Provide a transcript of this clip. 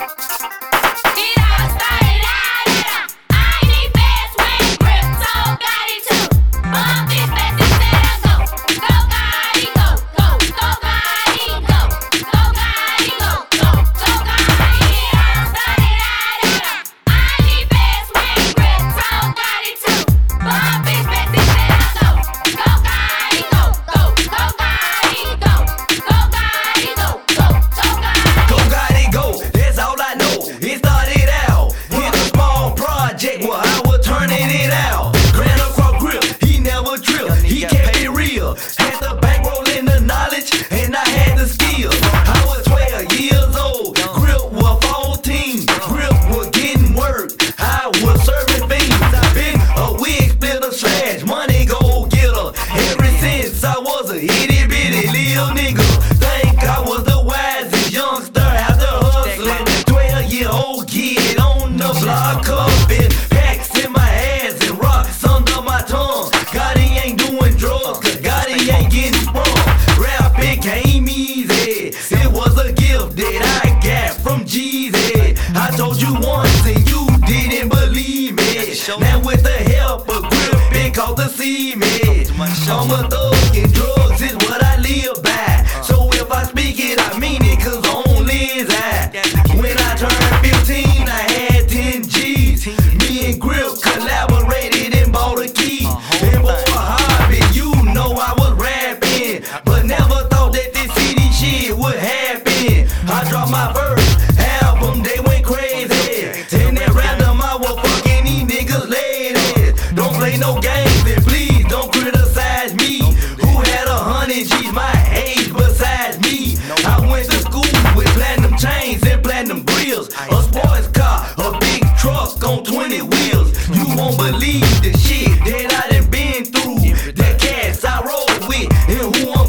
It all started out at a I need fast wing grip, so got it too. Bump it fast and said I go. Go Gotti, go, go, go Gotti, go. Go Gotti, go, go, go Gotti. It all started out at a I need fast wing grip, so got it too. Bump it fast and said I go. Go Gotti, go, go, go Gotti, go. Go Gotti, go, go, go Gotti. Go Gotti go, that's all I know. It started out in a small project where I was turning it out. Grand across grip, he never tripped, he kept it real. Had the bankroll and the knowledge, and I had the skills. I was 12 years old, grip was 14, grip was getting work. I was serving fiends, I been a wig splitter slash money go getter. Ever since I was a itty bitty little nigga, think I was the wisest youngster after hustling. 12-year-old kid on the block, cuffing packs in my hands and rocks under my tongue. Gotti ain't doing drugs, cause Gotti ain't getting sprung. Rap became easy, it was a gift that I got from Jeezy. I told you once and you didn't believe me. Now with the help of grip, it called to see me. I'm a thug and drugs is what I live by. So if I speak it, I mean it, cause only is I. When I turned 15, I had 10 G's. Me and Grip collaborated and bought a key. And for a hobby, you know I was rapping, but never thought that this CD shit would happen. I dropped my first album, they went crazy. And at random, I was fucking these niggas ladies. Don't play no games and please don't criticize me. Who had 100 G's my age besides me? I went to school with platinum chains and platinum grills, a sports car, a big truck on 20 wheels. You won't believe the shit that I done been through, the cats I roll with, and who